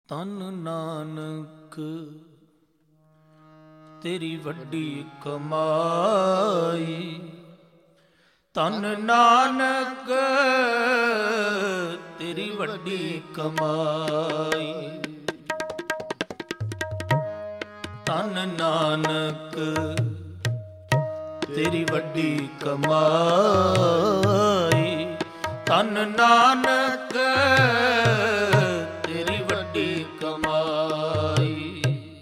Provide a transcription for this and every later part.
ਧੰਨ ਨਾਨਕ ਤੇਰੀ ਵੱਡੀ ਕਮਾਈ। ਧੰਨ ਨਾਨਕ ਤੇਰੀ ਵੱਡੀ ਕਮਾਈ। ਧੰਨ ਨਾਨਕ ਤੇਰੀ ਵੱਡੀ ਕਮਾਈ। ਧੰਨ ਨਾਨਕ ਤੇਰੀ ਵੱਡੀ ਕਮਾਈ।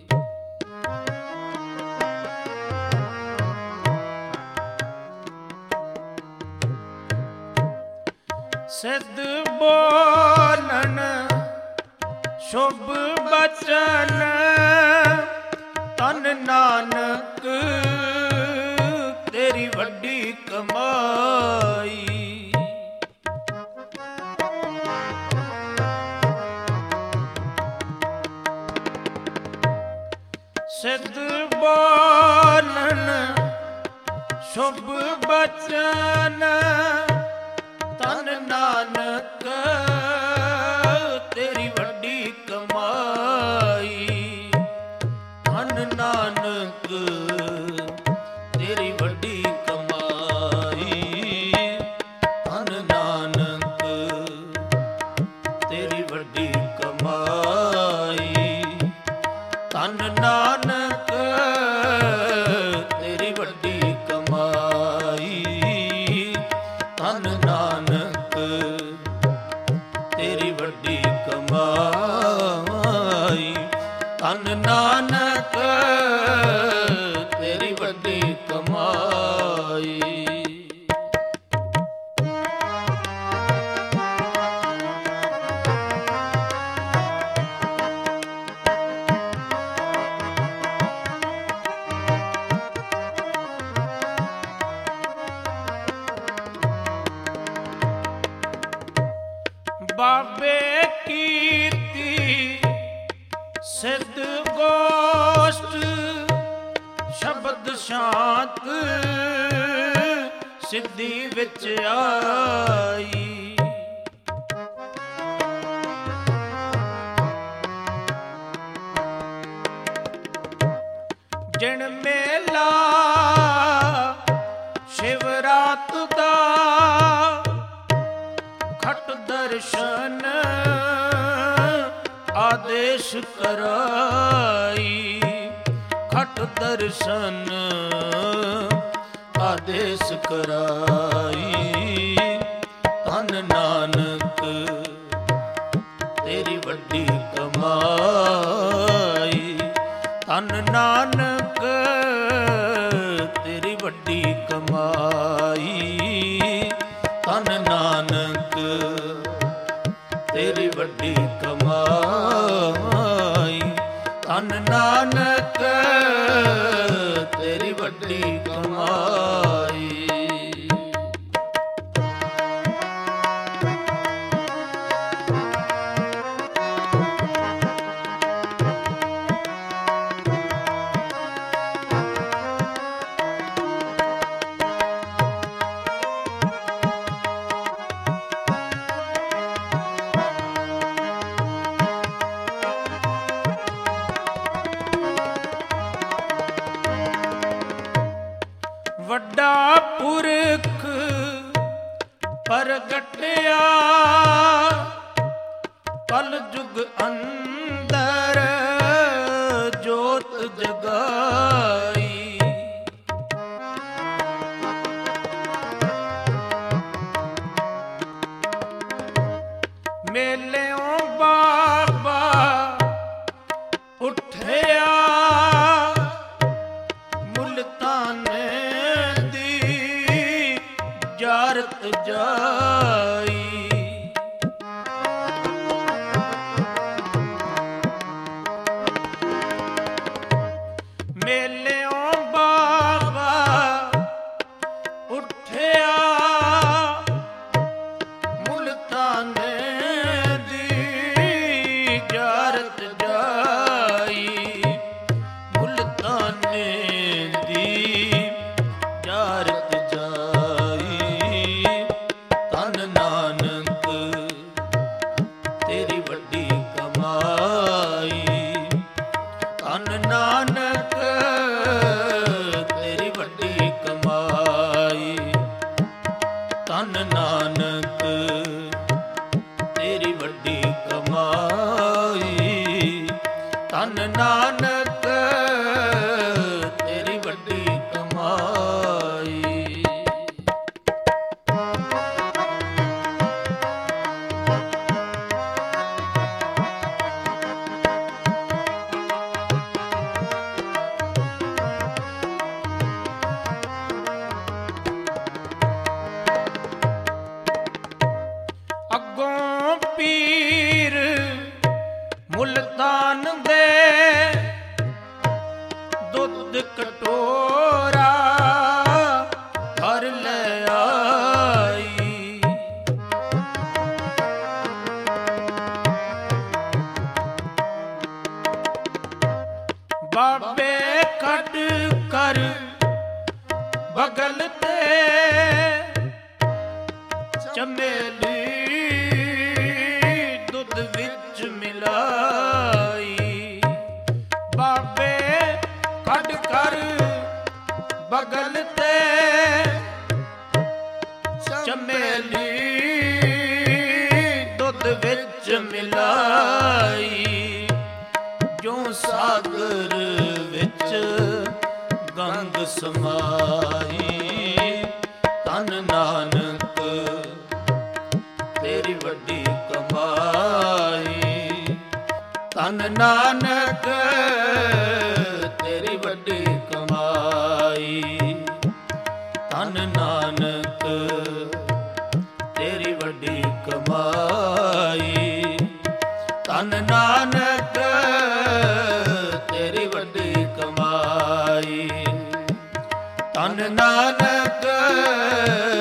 ਸਿੱਧ ਬੋਲਣ ਸ਼ੁਭ ਬਚਨ। ਧੰਨ ਨਾਨਕ ਤੇਰੀ ਵੱਡੀ ਕਮਾਈ। ਸਿੱਧ ਬੋਲਣ ਸ਼ੁਭ ਬਚਨ। ਧੰਨ ਨਾਨਕ ਤੇਰੀ ਵੱਡੀ ਕਮਾਈ। ਧੰਨ ਨਾਨਕ ਤੇਰੀ ਵੱਡੀ ਕਮਾਈ। ਧੰਨ ਨਾਨਕ ਤੇਰੀ ਵੱਡੀ ਕਮਾਈ। ਧੰਨ ਨਾਨਕ ਤੇਰੀ ਵੱਡੀ ਕਮਾਈ। ਧੰਨ ਨਾਨਕ ਤੇਰੀ ਵੱਡੀ ਕਮਾਈ। ਧੰਨ ਨਾਨਕ ਤੇਰੀ ਵੱਡੀ ਕਮਾਈ। ਬਾਬੇ ਕੀਰਤੀ ਸਿੱਧ ਗੋਸ਼ਟ। ਸ਼ਬਦ ਸ਼ਾਂਤ ਸਿੱਧੀ ਵਿੱਚ ਆਈ। ਜਿਣ ਮੇਲਾ ਸ਼ਿਵਰਾਤ ਦਾ। ਖਟ ਦਰਸ਼ਨ ਆਦੇਸ਼ ਕਰਾਈ। ਖਟ ਦਰਸ਼ਨ ਆਦੇਸ਼ ਕਰਾਈ। ਧੰਨ ਨਾਨਕ ਤੇਰੀ ਵੱਡੀ ਕਮਾਈ। ਧੰਨ ਨਾਨਕ ਤੇਰੀ ਵੱਡੀ ਕਮਾਈ। ਧੰਨ ਨਾਨਕ ਤੇਰੀ ਵੱਡੀ ਕਮਾਈ। ਧੰਨ ਨਾਨਕ ਤੇਰੀ ਵੱਡੀ ਕਮਾਈ। ਵੱਡਾ ਪੁਰਖ ਪ੍ਰਗਟਿਆ। ਕਲ ਜੁਗ ਅੰਦਰ ਜੋਤ ਜਗਾਈ। ਮੇਲਿਓਂ ਬਾਬਾ ਉੱਠਿਆ। ਮੁਲਤਾਨੇ ਦੀ ਜਾਰਤ ਜਾਈ। ਮੇਲਿਓਂ ਬਾਬਾ ਉੱਠਿਆ। ਮੁਲਤਾਨੇ ਦੀ ਜਾਰਤ ਜਾਈ। ਮੁਲਤਾਨੇ ਦੀ ਜਾਰਤ ਜਾਈ। ਧੰਨ ਨਾਨਕ ਤੇਰੀ ਵੱਡੀ ਕਮਾਈ। ਧਨ ਨਾਨਕ ਤੇਰੀ ਵੱਡੀ ਕਮਾਈ। ਅੱਗੋਂ ਪੀਰ ਮੁਲਤਾਨ ਦੇ ਦੁੱਧ ਕਟੋਰਾ ਭਰ ਲੈ ਆਈ। ਬਾਬੇ ਕੱਢ ਕਰ ਬਗਲ ਤੇ ਚਮੇਲੀ ਦੁੱਧ ਵਿੱਚ ਮਿਲਾਈ। ਬਾਬੇ ਕੱਢ ਕਰ ਬਗਲ ਤੇ ਚਮੇਲੀ ਦੁੱਧ ਵਿੱਚ ਮਿਲਾਈ। ਜੋ ਸਾਗਰ ਵਿੱਚ ਗੰਗ ਸਮਾਈ। ਧਨ ਨਾਨਕ ਤੇਰੀ ਵੱਡੀ ਕਮਾਈ। ਧਨ ਨਾਨਕ ਤੇਰੀ ਵੱਡੀ ਕਮਾਈ। ਧਨ ਨਾਨਕ ਤੇਰੀ ਵੱਡੀ ਕਮਾਈ। ਧਨ ਨਾਨਕ ਤੇਰੀ ਵੱਡੀ ਕਮਾਈ। ਧਨ ਨਾਨਕ